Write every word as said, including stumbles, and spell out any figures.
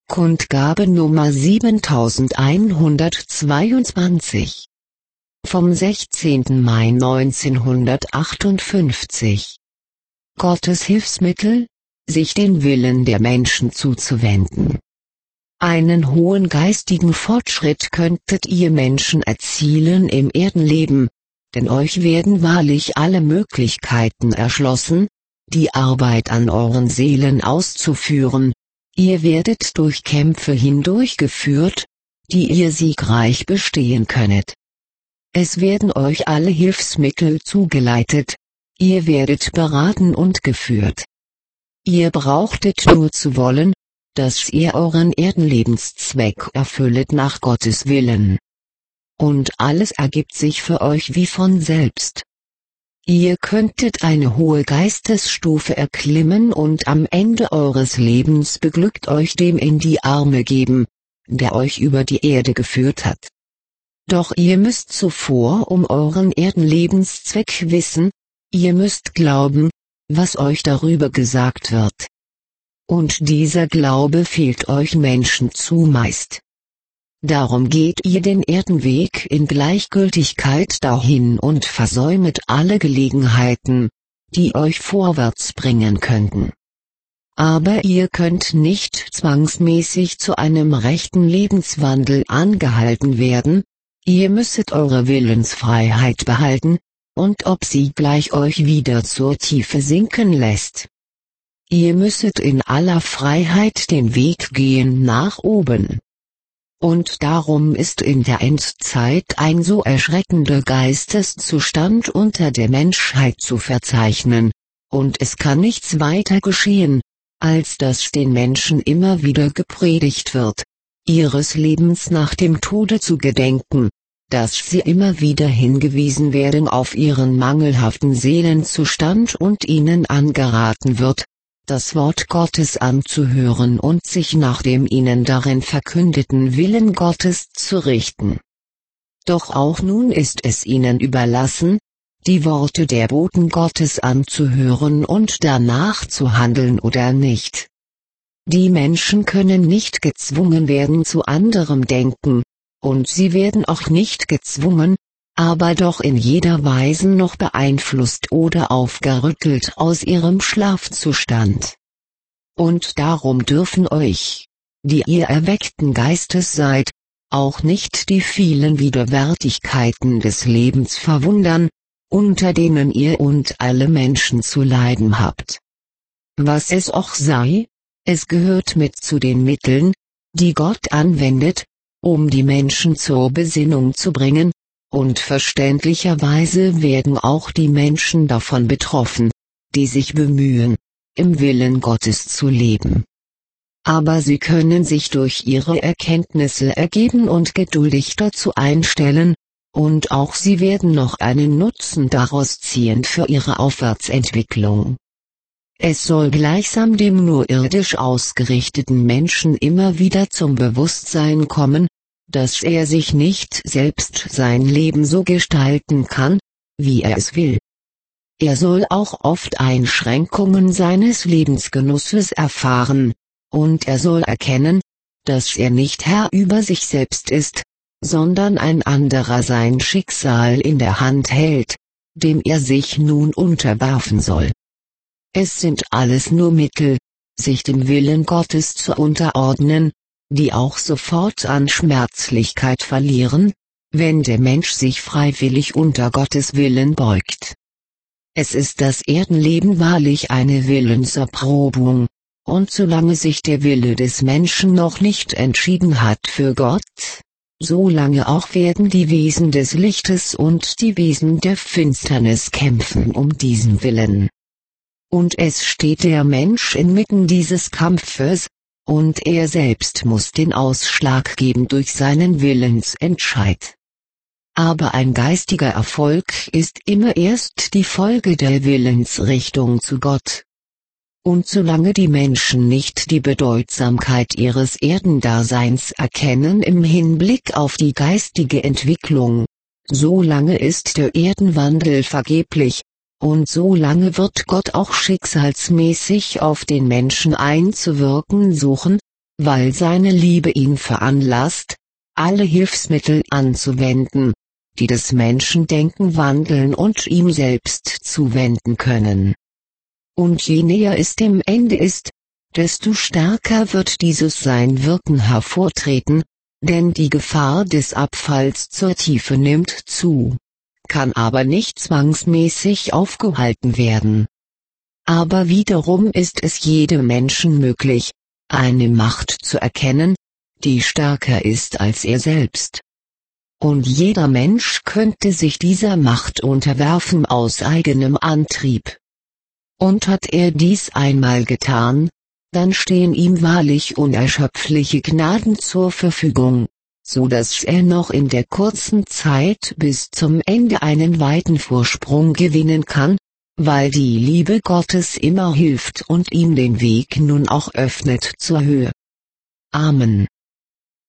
Kundgabe Nummer siebentausendeinhundertzweiundzwanzig. Vom sechzehnten Mai neunzehnhundertachtundfünfzig. Gottes Hilfsmittel, sich den Willen der Menschen zuzuwenden. Einen hohen geistigen Fortschritt könntet ihr Menschen erzielen im Erdenleben, denn euch werden wahrlich alle Möglichkeiten erschlossen, die Arbeit an euren Seelen auszuführen. Ihr werdet durch Kämpfe hindurchgeführt, die ihr siegreich bestehen könnet. Es werden euch alle Hilfsmittel zugeleitet, ihr werdet beraten und geführt. Ihr brauchtet nur zu wollen, dass ihr euren Erdenlebenszweck erfüllet nach Gottes Willen. Und alles ergibt sich für euch wie von selbst. Ihr könntet eine hohe Geistesstufe erklimmen und am Ende eures Lebens beglückt euch dem in die Arme geben, der euch über die Erde geführt hat. Doch ihr müsst zuvor um euren Erdenlebenszweck wissen, ihr müsst glauben, was euch darüber gesagt wird. Und dieser Glaube fehlt euch Menschen zumeist. Darum geht ihr den Erdenweg in Gleichgültigkeit dahin und versäumet alle Gelegenheiten, die euch vorwärts bringen könnten. Aber ihr könnt nicht zwangsmäßig zu einem rechten Lebenswandel angehalten werden, ihr müsset eure Willensfreiheit behalten, und ob sie gleich euch wieder zur Tiefe sinken lässt. Ihr müsset in aller Freiheit den Weg gehen nach oben. Und darum ist in der Endzeit ein so erschreckender Geisteszustand unter der Menschheit zu verzeichnen, und es kann nichts weiter geschehen, als dass den Menschen immer wieder gepredigt wird, ihres Lebens nach dem Tode zu gedenken, dass sie immer wieder hingewiesen werden auf ihren mangelhaften Seelenzustand und ihnen angeraten wird, das Wort Gottes anzuhören und sich nach dem ihnen darin verkündeten Willen Gottes zu richten. Doch auch nun ist es ihnen überlassen, die Worte der Boten Gottes anzuhören und danach zu handeln oder nicht. Die Menschen können nicht gezwungen werden zu anderem Denken, und sie werden auch nicht gezwungen, aber doch in jeder Weise noch beeinflusst oder aufgerüttelt aus ihrem Schlafzustand. Und darum dürfen euch, die ihr erweckten Geistes seid, auch nicht die vielen Widerwärtigkeiten des Lebens verwundern, unter denen ihr und alle Menschen zu leiden habt. Was es auch sei, es gehört mit zu den Mitteln, die Gott anwendet, um die Menschen zur Besinnung zu bringen, und verständlicherweise werden auch die Menschen davon betroffen, die sich bemühen, im Willen Gottes zu leben. Aber sie können sich durch ihre Erkenntnisse ergeben und geduldig dazu einstellen, und auch sie werden noch einen Nutzen daraus ziehen für ihre Aufwärtsentwicklung. Es soll gleichsam dem nur irdisch ausgerichteten Menschen immer wieder zum Bewusstsein kommen, dass er sich nicht selbst sein Leben so gestalten kann, wie er es will. Er soll auch oft Einschränkungen seines Lebensgenusses erfahren, und er soll erkennen, dass er nicht Herr über sich selbst ist, sondern ein anderer sein Schicksal in der Hand hält, dem er sich nun unterwerfen soll. Es sind alles nur Mittel, sich dem Willen Gottes zu unterordnen, die auch sofort an Schmerzlichkeit verlieren, wenn der Mensch sich freiwillig unter Gottes Willen beugt. Es ist das Erdenleben wahrlich eine Willenserprobung, und solange sich der Wille des Menschen noch nicht entschieden hat für Gott, solange auch werden die Wesen des Lichtes und die Wesen der Finsternis kämpfen um diesen Willen. Und es steht der Mensch inmitten dieses Kampfes, und er selbst muss den Ausschlag geben durch seinen Willensentscheid. Aber ein geistiger Erfolg ist immer erst die Folge der Willensrichtung zu Gott. Und solange die Menschen nicht die Bedeutsamkeit ihres Erdendaseins erkennen im Hinblick auf die geistige Entwicklung, solange ist der Erdenwandel vergeblich, und solange wird Gott auch schicksalsmäßig auf den Menschen einzuwirken suchen, weil seine Liebe ihn veranlasst, alle Hilfsmittel anzuwenden, die das Menschendenken wandeln und ihm selbst zuwenden können. Und je näher es dem Ende ist, desto stärker wird dieses sein Wirken hervortreten, denn die Gefahr des Abfalls zur Tiefe nimmt zu, kann aber nicht zwangsmäßig aufgehalten werden. Aber wiederum ist es jedem Menschen möglich, eine Macht zu erkennen, die stärker ist als er selbst. Und jeder Mensch könnte sich dieser Macht unterwerfen aus eigenem Antrieb. Und hat er dies einmal getan, dann stehen ihm wahrlich unerschöpfliche Gnaden zur Verfügung, so dass er noch in der kurzen Zeit bis zum Ende einen weiten Vorsprung gewinnen kann, weil die Liebe Gottes immer hilft und ihm den Weg nun auch öffnet zur Höhe. Amen.